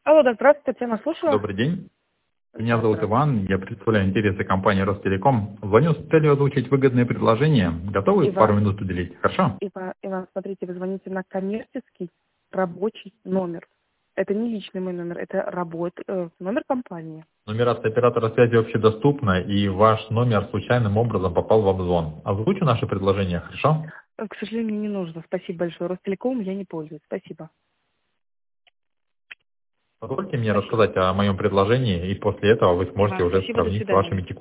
Алло, да, здравствуйте, Татьяна, слушаю. Добрый день. Меня зовут Иван, я представляю интересы компании Ростелеком. Звоню с целью озвучить выгодные предложения. Готовы пару минут уделить? Хорошо? Иван, смотрите, вы звоните на коммерческий рабочий номер. Это не личный мой номер, это номер компании. Нумерация оператора связи общедоступна, и ваш номер случайным образом попал в обзвон. Озвучу наше предложение, хорошо? К сожалению, не нужно. Спасибо большое. Ростелеком я не пользуюсь. Спасибо. Позвольте мне рассказать о моем предложении, и после этого вы сможете Иван, уже спасибо, до сравнить с свидания. вашими текущими